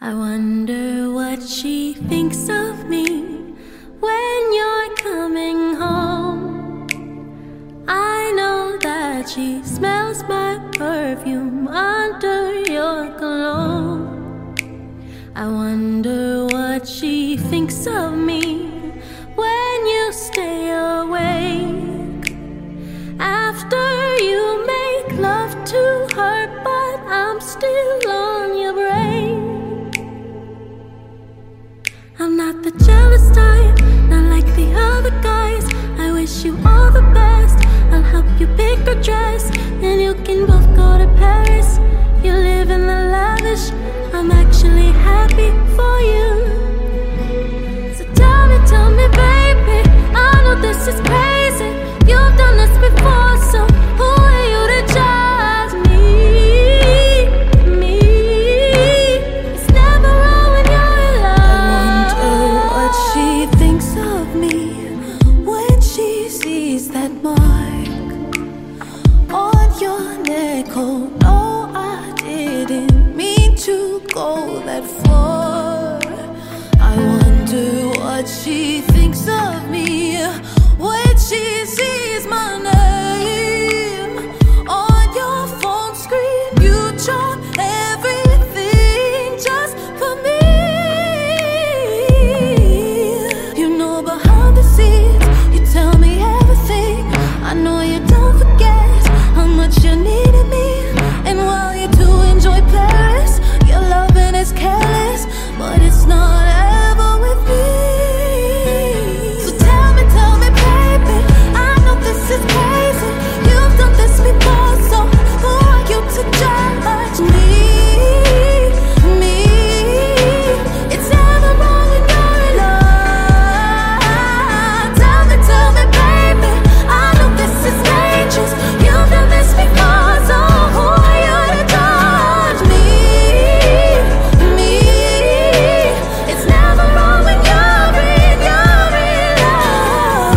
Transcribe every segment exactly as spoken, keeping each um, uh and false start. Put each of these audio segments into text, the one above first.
I wonder what she thinks of me when you're coming home. I know that she smells my perfume under your cologne. I wonder what she thinks of me when you stay awake. After you make love to her, but I'm still on your brain. I'm not the jealous type, not like the other guys. I wish you all the best. I'll help you pick a dress, and you can both go to Paris. You live in the lavish, I'm actually happy for you. So tell me, tell me, baby, I know this is crazy. You've done this before, so who are you to judge me? Me. It's never wrong when you're in love. I wonder what she thinks of me when she sees that mark on your neck. Oh no, I didn't mean to go that far. I wonder what she thinks of me when she sees my name on your phone screen. You drop everything just for me. You know behind the scenes, you tell me everything. I know you don't forget how much you needed me. And while you do enjoy Paris, your loving is careless, but it's not ever with me. So tell me, tell me, baby, I know this is crazy. You've done this before, so who are you to judge me? Me. It's never wrong when you're in love. Tell me, tell me, baby, I know this is dangerous. You've done this before, so who are you to judge me? Me. It's never wrong when you're in, you're in love.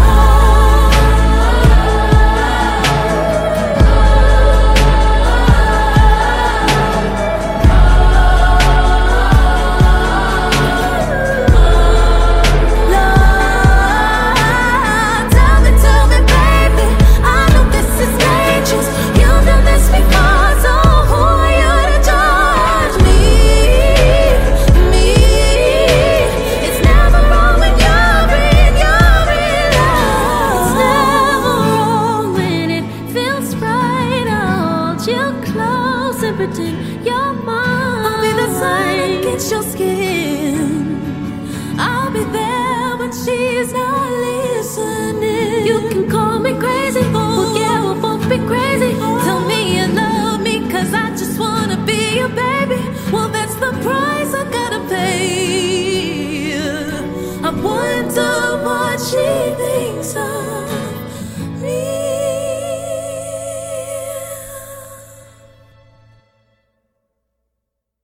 Love. Tell me, tell me, baby, I know this is dangerous. You've done this before, so who are you to judge me? Me. It's never wrong when you're in, you're in love. It's never wrong when it feels right. I'll hold you close and pretend you're mine. I'll be the sun against your skin.